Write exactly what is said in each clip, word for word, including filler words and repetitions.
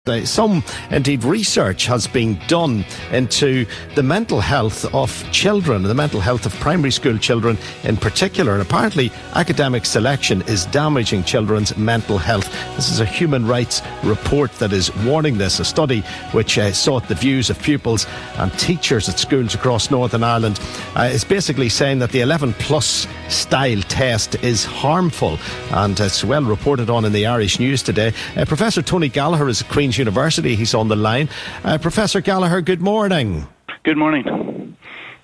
Uh, Some, indeed, research has been done into the mental health of children, the mental health of primary school children in particular. And apparently, academic selection is damaging children's mental health. This is a human rights report that is warning this, a study which uh, sought the views of pupils and teachers at schools across Northern Ireland. Uh, is basically saying that the eleven plus style test is harmful, and it's well reported on in the Irish News today. Uh, Professor Tony Gallagher is at Queen's University. He's on the line. Uh, Professor Gallagher, good morning. Good morning.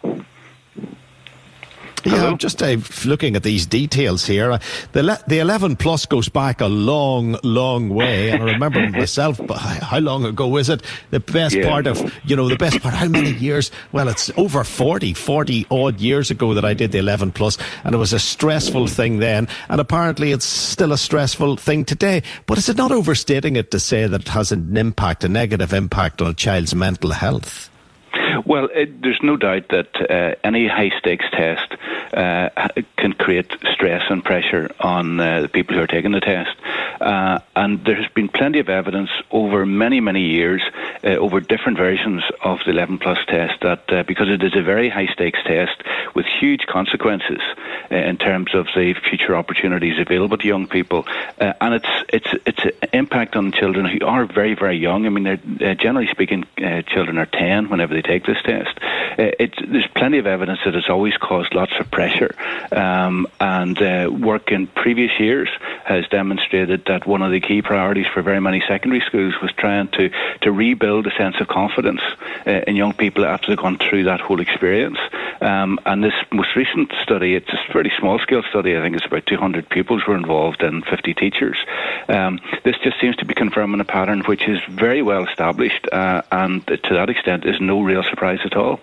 Yeah, I'm just uh, looking at these details here. Uh, the le- the eleven plus goes back a long, long way, and I remember myself. But how long ago is it? The best yeah. part of you know the best part. How many years? Well, it's over forty, forty odd years ago that I did the eleven plus, and it was a stressful thing then, and apparently it's still a stressful thing today. But is it not overstating it to say that it has an impact, a negative impact on a child's mental health? Well, it, there's no doubt that uh, any high-stakes test uh, can create stress and pressure on uh, the people who are taking the test. Uh, and there has been plenty of evidence over many, many years, uh, over different versions of the eleven plus test, that uh, because it is a very high-stakes test with huge consequences uh, in terms of the future opportunities available to young people, uh, and its its its impact on children who are very, very young. I mean, they're, uh, generally speaking, uh, children are ten whenever they take this test. Uh, it, there's plenty of evidence that it's always caused lots of pressure, um, and uh, work in previous years has demonstrated that one of the key priorities for very many secondary schools was trying to, to rebuild a sense of confidence uh, in young people after they've gone through that whole experience. Um, and this most recent study, it's a fairly small-scale study. I think it's about two hundred pupils were involved and fifty teachers. Um, this just seems to be confirming a pattern which is very well established, uh, and to that extent is no real surprise at all.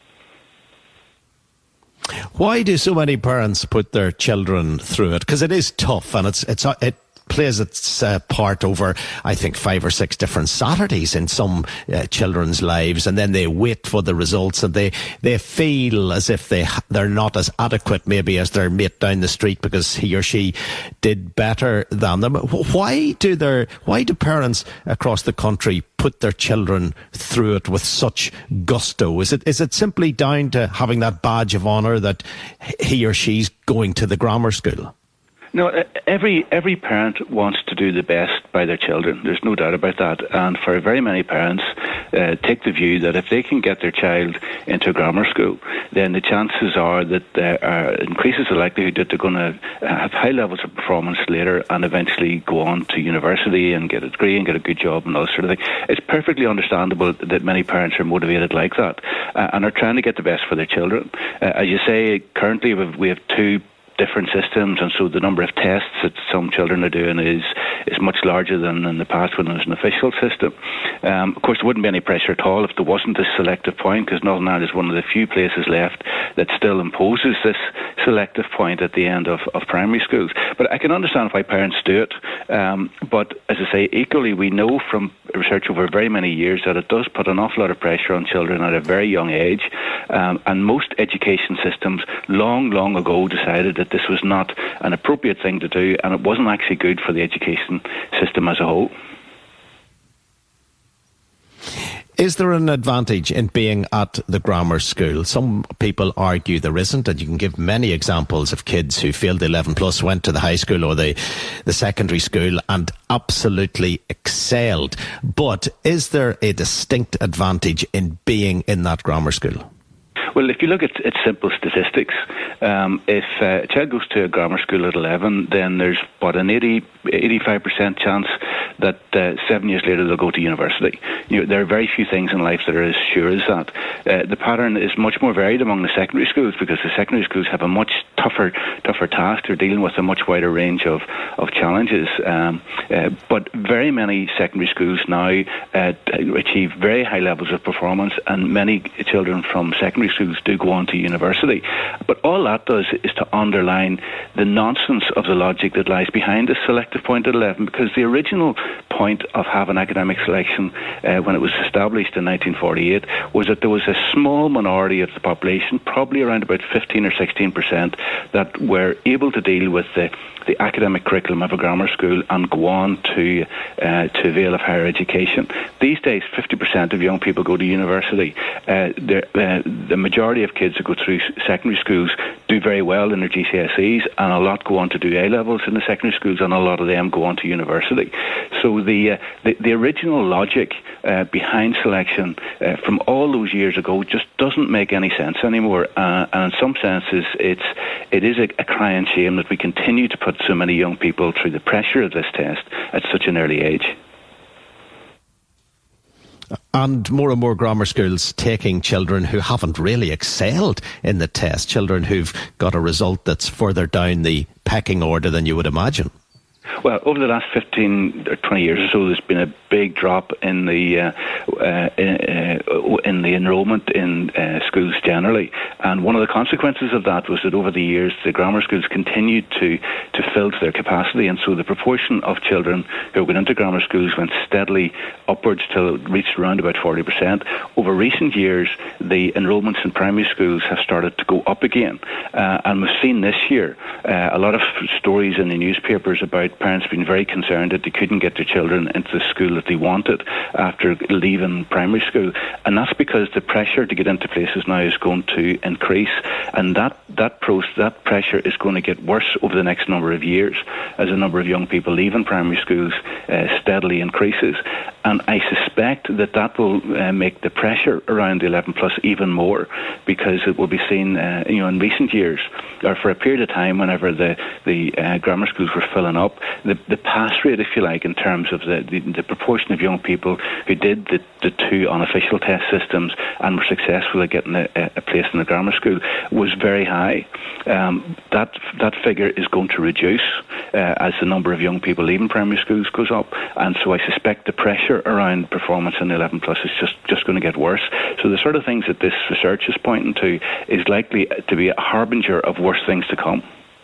Why do so many parents put their children through it? Because it is tough, and it's it's it plays its uh, part over, I think, five or six different Saturdays in some uh, children's lives, and then they wait for the results, and they, they feel as if they they're not as adequate maybe as their mate down the street because he or she did better than them. Why do their why do parents across the country put their children through it with such gusto? Is it is it simply down to having that badge of honour that he or she's going to the grammar school? No, every every parent wants to do the best by their children. There's no doubt about that. And for very many parents, uh, take the view that if they can get their child into grammar school, then the chances are that there are, increases the likelihood that they're going to have high levels of performance later and eventually go on to university and get a degree and get a good job and all that sort of thing. It's perfectly understandable that many parents are motivated like that uh, and are trying to get the best for their children. Uh, as you say, currently we have, we have two different systems, and so the number of tests that some children are doing is is much larger than in the past when there was an official system. Um, of course, there wouldn't be any pressure at all if there wasn't this selective point, because Northern Ireland is one of the few places left that still imposes this selective point at the end of, of primary schools. But I can understand why parents do it. Um, but as I say, equally, we know from research over very many years that it does put an awful lot of pressure on children at a very young age. Um, and most education systems long, long ago decided that this was not an appropriate thing to do, and it wasn't actually good for the education system as a whole. Is there an advantage in being at the grammar school? Some people argue there isn't, and you can give many examples of kids who failed the eleven plus, went to the high school or the, the secondary school and absolutely excelled. But is there a distinct advantage in being in that grammar school? Well, if you look at, at simple statistics, um, if uh, a child goes to a grammar school at eleven, then there's what an eighty, eighty-five percent chance that uh, seven years later they'll go to university. You know, there are very few things in life that are as sure as that. Uh, the pattern is much more varied among the secondary schools because the secondary schools have a much tougher, tougher task. They're dealing with a much wider range of of challenges. Um, uh, but very many secondary schools now uh, achieve very high levels of performance, and many children from secondary schools schools do go on to university. But all that does is to underline the nonsense of the logic that lies behind the selective point at eleven, because the original point of having academic selection uh, when it was established in nineteen forty-eight was that there was a small minority of the population, probably around about fifteen or sixteen percent, that were able to deal with the the academic curriculum of a grammar school and go on to uh, to avail of higher education. These days, fifty percent of young people go to university. Uh, uh, the majority of kids that go through secondary schools do very well in their G C S Es, and a lot go on to do A-levels in the secondary schools, and a lot of them go on to university. So the uh, the, the original logic uh, behind selection uh, from all those years ago just doesn't make any sense anymore. Uh, and in some senses, it's it is a, a crying shame that we continue to put so many young people through the pressure of this test at such an early age. And more and more grammar schools taking children who haven't really excelled in the test, children who've got a result that's further down the pecking order than you would imagine. Well, over the last fifteen or twenty years or so, there's been a big drop in the uh, uh, uh, in the enrolment in uh, schools generally, and one of the consequences of that was that over the years the grammar schools continued to to fill to their capacity, and so the proportion of children who went into grammar schools went steadily upwards till it reached around about forty percent. Over recent years, the enrolments in primary schools have started to go up again, uh, and we've seen this year uh, a lot of stories in the newspapers about parents being very concerned that they couldn't get their children into the school that they wanted after leaving primary school, and that's because the pressure to get into places now is going to increase, and that that process, that pressure is going to get worse over the next number of years as the number of young people leaving primary schools uh, steadily increases. And I suspect that that will uh, make the pressure around the eleven plus even more, because it will be seen, uh, you know, in recent years, or for a period of time, whenever the the uh, grammar schools were filling up, the the pass rate, if you like, in terms of the, the, the proportion of young people who did the, the two unofficial test systems and were successful at getting a, a place in the grammar school was very high. Um, that that figure is going to reduce uh, as the number of young people leaving primary schools goes up, and so I suspect the pressure around performance in the eleven plus is just, just going to get worse. So the sort of things that this research is pointing to is likely to be a harbinger of worse things to come.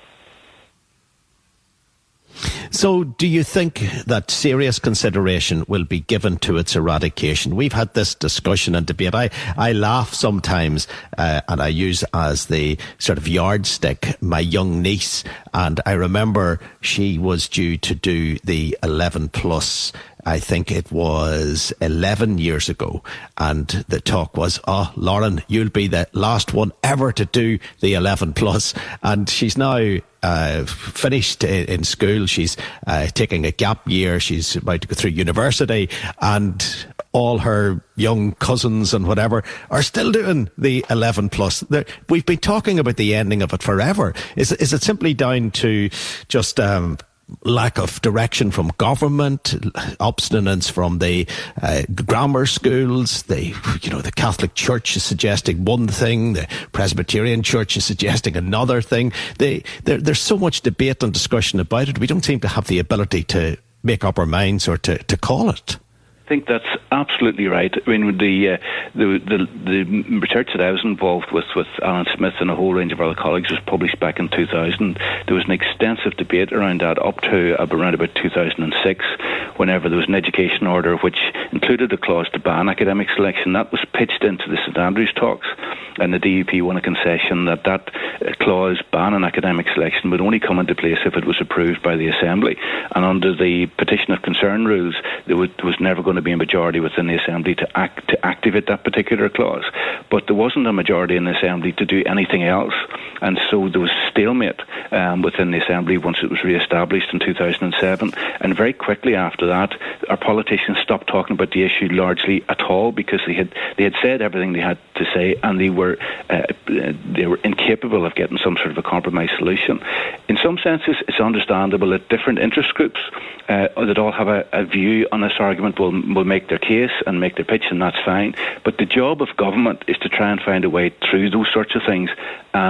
So do you think that serious consideration will be given to its eradication? We've had this discussion and debate. I, I laugh sometimes uh, and I use as the sort of yardstick my young niece, and I remember she was due to do the eleven plus, I think it was eleven years ago, and the talk was, oh, Lauren, you'll be the last one ever to do the eleven plus, and she's now uh, finished in school. She's uh, taking a gap year. She's about to go through university, and all her young cousins and whatever are still doing the eleven plus. They're, we've been talking about the ending of it forever. Is, is it simply down to just um, lack of direction from government, obstinance from the uh, grammar schools? The, you know, the Catholic Church is suggesting one thing, the Presbyterian Church is suggesting another thing. They, there, there's so much debate and discussion about it. We don't seem to have the ability to make up our minds or to, to call it. I think that's absolutely right. I mean, the, uh, the the the research that I was involved with, with Alan Smith and a whole range of other colleagues, was published back in two thousand. There was an extensive debate around that up to around about two thousand six, whenever there was an education order which included a clause to ban academic selection. That was pitched into the St Andrews talks, and the D U P won a concession that that clause banning academic selection would only come into place if it was approved by the Assembly. And under the petition of concern rules, there was, there was never going to be a majority within the Assembly to act to activate that particular clause. But there wasn't a majority in the Assembly to do anything else, and so there was stalemate um, within the Assembly once it was re-established in two thousand seven. And very quickly after that, our politicians stopped talking about the issue largely at all, because they had they had said everything they had to say, and they were uh, they were incapable of getting some sort of a compromise solution. In some senses, it's understandable that different interest groups uh, that all have a, a view on this argument will will make their case and make their pitch, and that's fine. But the job of government is to try and find a way through those sorts of things, and our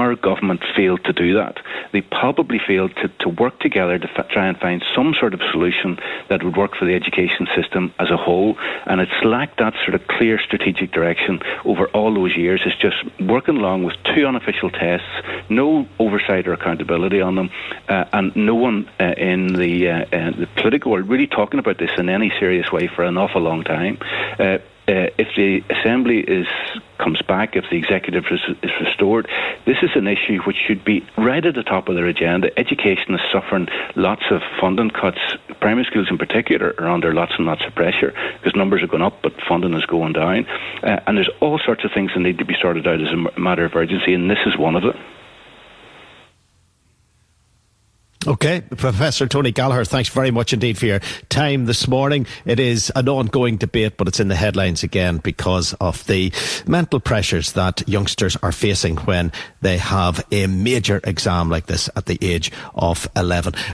our government failed to do that. They probably failed to, to work together to f- try and find some sort of solution that would work for the education system as a whole, and it's lacked that sort of clear strategic direction over all those years. It's just working along with two unofficial tests, no oversight or accountability on them, uh, and no one uh, in the, uh, uh, the political world really talking about this in any serious way for an awful long time. Uh, Uh, if the Assembly is comes back, if the Executive is, is restored, this is an issue which should be right at the top of their agenda. Education is suffering lots of funding cuts. Primary schools in particular are under lots and lots of pressure because numbers are going up but funding is going down. Uh, and there's all sorts of things that need to be sorted out as a matter of urgency, and this is one of them. OK, Professor Tony Gallagher, thanks very much indeed for your time this morning. It is an ongoing debate, but it's in the headlines again because of the mental pressures that youngsters are facing when they have a major exam like this at the age of eleven.